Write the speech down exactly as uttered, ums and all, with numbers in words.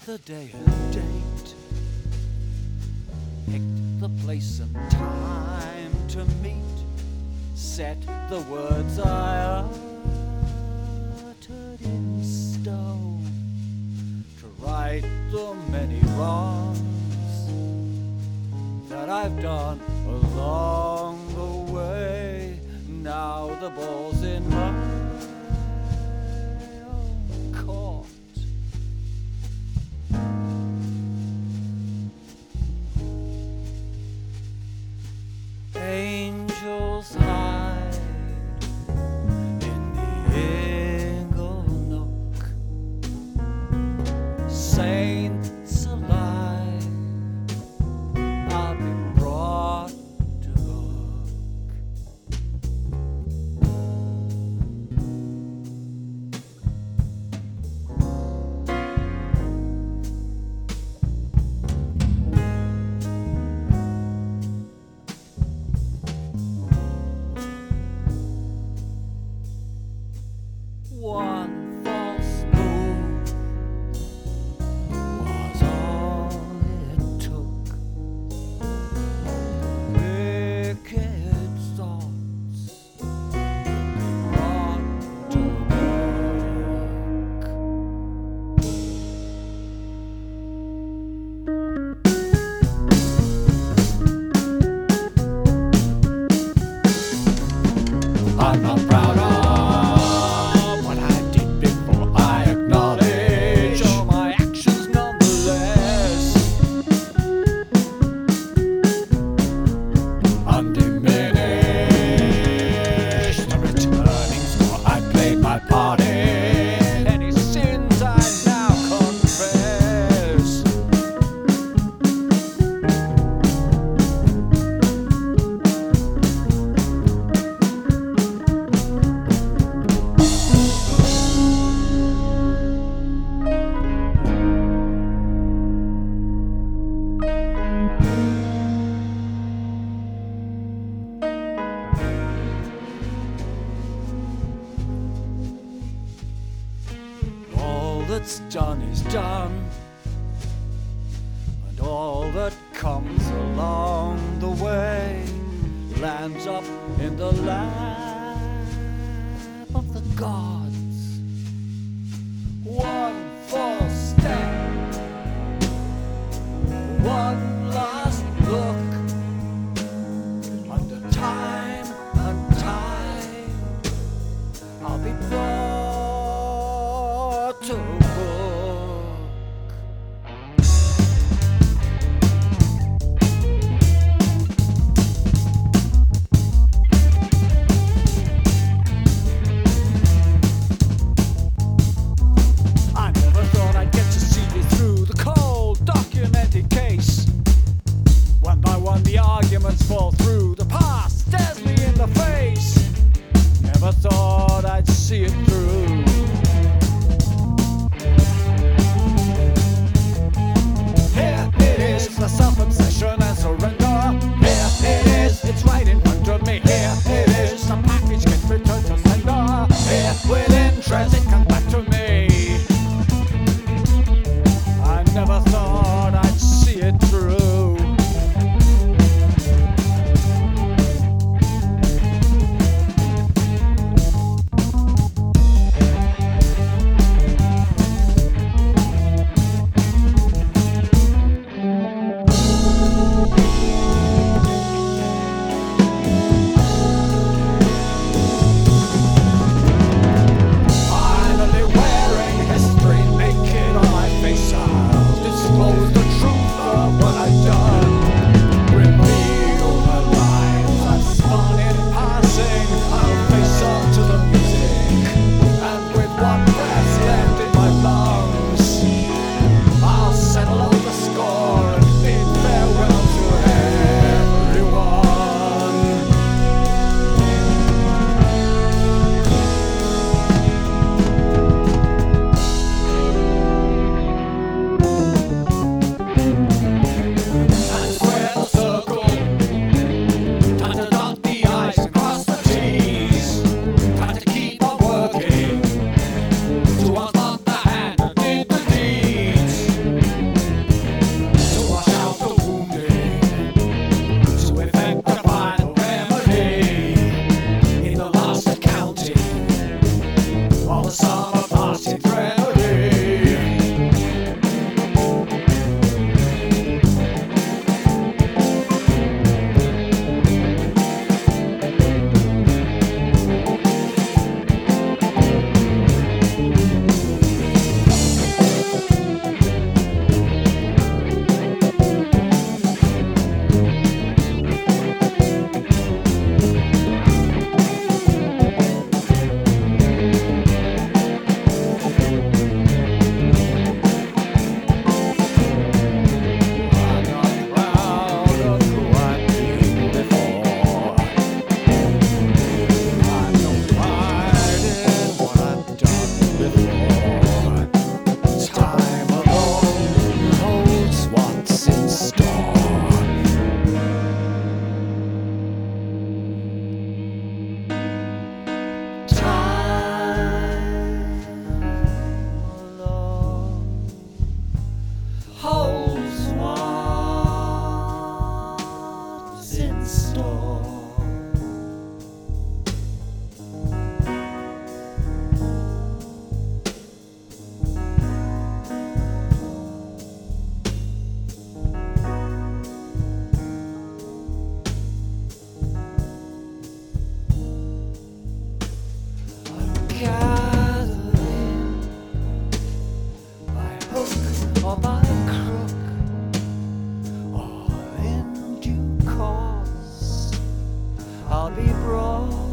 the day and date, picked the place and time to meet, set the words I uttered in stone, to right the many wrongs that I've done along the way. Now the ball's in my own court. Angels hide in the ingle nook, saints alive are being brought to book. One false move was all it took. Wicked thoughts brought to book. I'm not proud of my part in any sins I now confess. All that's done is done, and all that comes along the way lands up in the lap of the gods. One false step, one last look, under time and tide I'll be brought to book. I never thought I'd get to see you through the cold, documented case. One by one the arguments fall through, the past stares me in the face. Never thought I'd see it through. Here it is, the self-obsession and surrender. Here it is, it's right in front of me. Here it is, the package gets returned to sender. Here within transit comes back to me. I never thought I'd see it through. he brought.